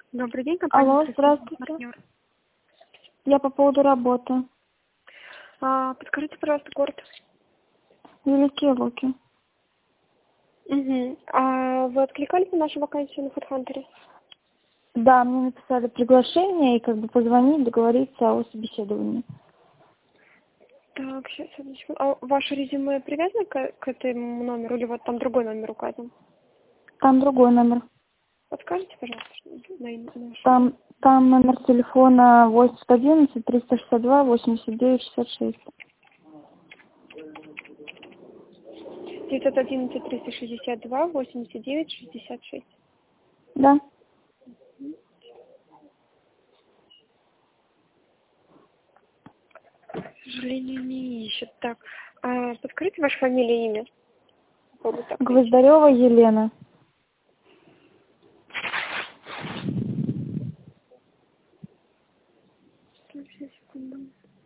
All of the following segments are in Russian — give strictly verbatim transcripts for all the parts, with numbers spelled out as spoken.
Добрый день, компания Алло, «Красивый здравствуйте. партнер». Я по поводу работы. А, подскажите, пожалуйста, город. Великие Луки. Угу. А вы откликались на нашу вакансию на HeadHunter? Да, мне написали приглашение и как бы позвонить, договориться о собеседовании. Так, сейчас, одну секунду. А ваше резюме привязано к, к этому номеру или вот там другой номер указан? Там другой номер. Подскажите, пожалуйста, что на имя наше. Там, там номер телефона восемь один один триста шестьдесят два восемьдесят девять шестьдесят шесть. девятьсот одиннадцать триста шестьдесят два восемьдесят девять шестьдесят шесть. Да. К сожалению, не ищет. Так, а, подскажите ваша фамилия и имя. Попробую так найти. Гвоздарева Елена. Так, сейчас, секунду.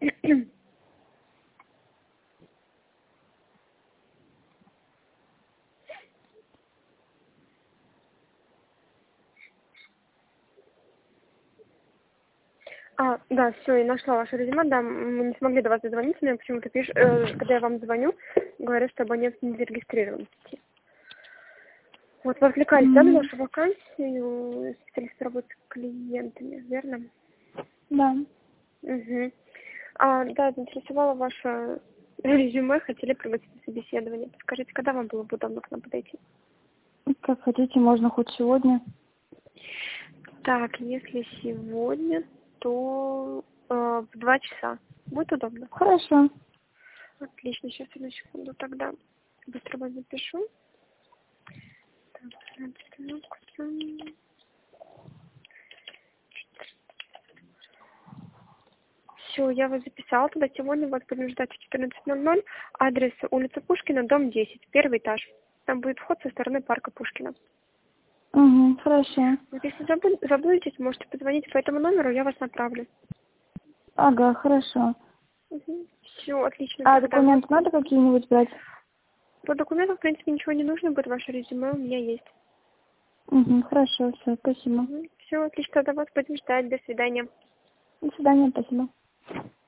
А, да, все, я нашла ваше резюме, да, мы не смогли до вас дозвониться, но почему-то пишет, э, когда я вам звоню, говорят, что абонент не зарегистрирован в сети. Вот вы отвлекались, mm-hmm. да, на вашу вакансию, специалист работы с клиентами, верно? Да. Угу. А, да, заинтересовало ваше резюме, хотели пригласить на собеседование. Скажите, когда вам было бы удобно к нам подойти? Как хотите, можно хоть сегодня. Так, если сегодня, то э, в два часа. Будет удобно? Хорошо. Отлично, сейчас одну секунду тогда быстро вас запишу. Все, я вас записала. Тогда сегодня вас будем ждать в четырнадцать ноль ноль. Адрес улица Пушкина, дом десять, первый этаж. Там будет вход со стороны парка Пушкина. Угу, хорошо. Вот если забу- заблудитесь, можете позвонить по этому номеру, я вас направлю. Ага, хорошо. Угу. Все, отлично. А Тогда документы вот- надо какие-нибудь брать? по документам, в принципе, ничего не нужно будет. Ваше резюме у меня есть. Угу, хорошо, все, спасибо. Угу. Все, отлично. Тогда вас будем ждать. До свидания. До свидания, спасибо.